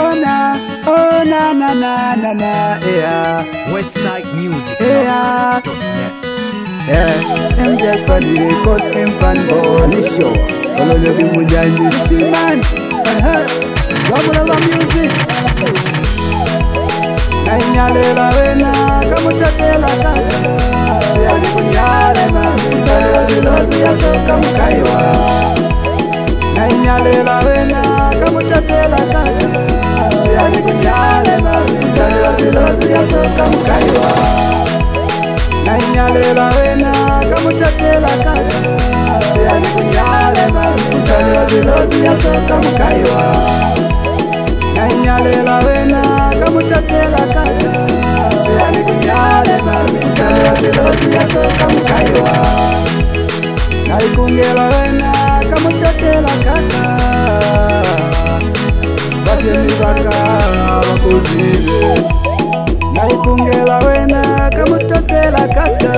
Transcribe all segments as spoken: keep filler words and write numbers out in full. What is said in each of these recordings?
Oh na, oh na na na na na, yeah. Westside Music. Yeah. .net. Yeah, I'm just funny because I'm fun born is show. All of you would join me, see man. Love love music. Nainyale la wena, kamutatela kata. Siya nikunyale mami, salo silozi ya soka mkaiwa. Nainyale la wena, kamutatela kata. Siya nikunyale mami, salo silozi ya soka mkaiwa. Nainyale la wena, kamutatela kata. Siya nikunyale mami, salo silozi ya soka mkaiwa. Nainyale la wena, kamutatela kata. Siya nikunyale mami, salo silozi ya soka mkaiwa. Naikungela wena, kamutatela kata. Basi mibaka wakuzive. Naikungela wena, kamutatela kata.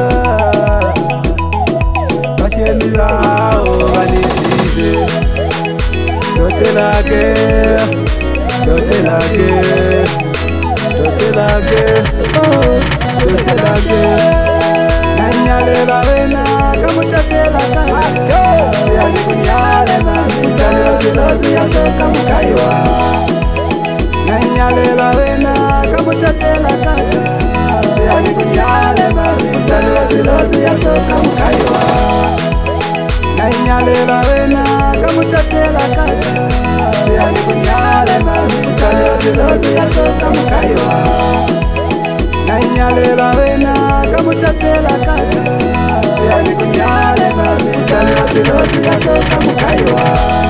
Basi mibaka wakuzive. Totelake, totelake, totelake, oh, totelake. Nainyale la wena, kamutatela kata. Siya nikunyale mami, salo silozi ya soka mkaiwa. Nainyale la wena, kamutatela kata. Siya nikunyale mami, salo silozi ya soka mkaiwa. Nainyale la wena, kamutatela kata. Siya nikunyale mami, salo silozi ya soka mkaiwa. Nainyale la wena, kamutatela kata. Siya nikunyale mami, salo silozi ya soka mkaiwa.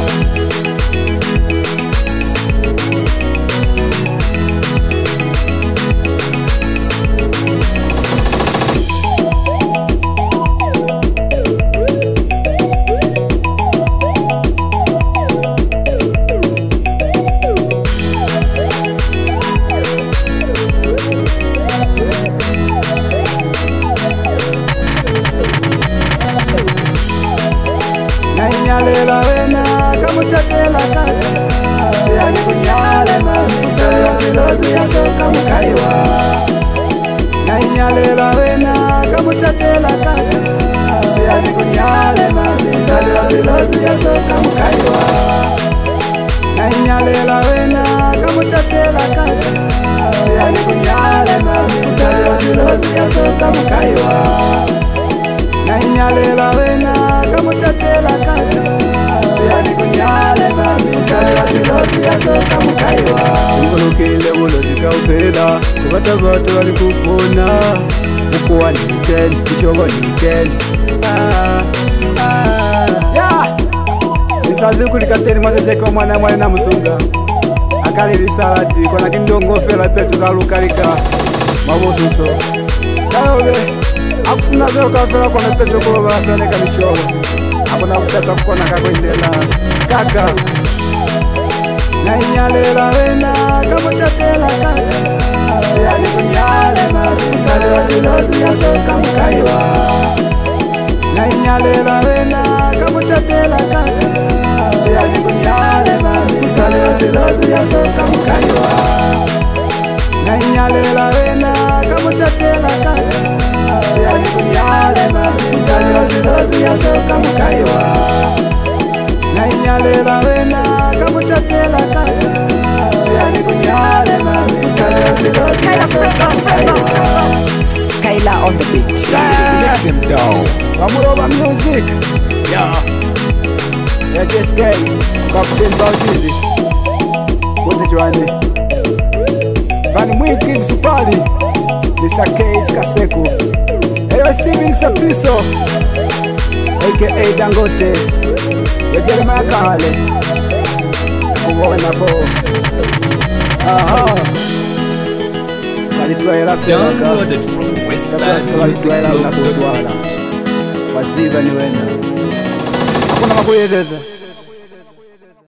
Nainyale la wena, kamutatela kata. Siya nikunyale mami, salo silozi ya soka mkaiwa. Nainyale la wena, kamutatela kata. Siya nikunyale mami, salo silozi ya soka mkaiwa. Nainyale la wena, kamutatela kata. Siya nikunyale mami, salo silozi ya soka mkaiwa. Nainyale la wena, kamutatela kata. Siya nikunyale mami, salo silozi ya soka mkaiwa. Ukulukile ulozika ufeda, kubata batu wali kupona. Ukuwa nikeni, kishogo nikeni. Ah, ah, yeah. Nsazi ukulikateni mwase cheko mwana mwana na musunga. Akali risalati, kwa nakindongo fela petu kalukalika. Mabosuso kayobe akusina zeo kafela kwa nepeto kwa wafela neka mishoro. Akuna kutata kukona kakwendela kaka. Nainyale la wena, kamutatela kata. Siya nikunyale mami, salo silozi ya soka mkaiwa. Nainyale la wena, kamutatela kata. Siya nikunyale mami, salo silozi ya soka mkaiwa. Nainyale la wena, kamutatela kata. Siya nikunyale mami, salo silozi ya soka mkaiwa. Nainyale la wena, kamutatela kata. Siya nikunyale mami, salo silozi ya soka mkaiwa. Skylar on the beat. Yeah. Let them down. Wamuroba music. Yeah. Yeah, just get Captain Bautizi. Kote chwani Vani Mwiki Msupali Mister Case Kaseko. Eyo Steven Sapiso A K A Dangote. Ya Jeremiah Kale Kuwana fo. Aha. Kalitwaela fela. Downloaded from Westside Music. Waziva ni wena. Hakuna makuyezeza.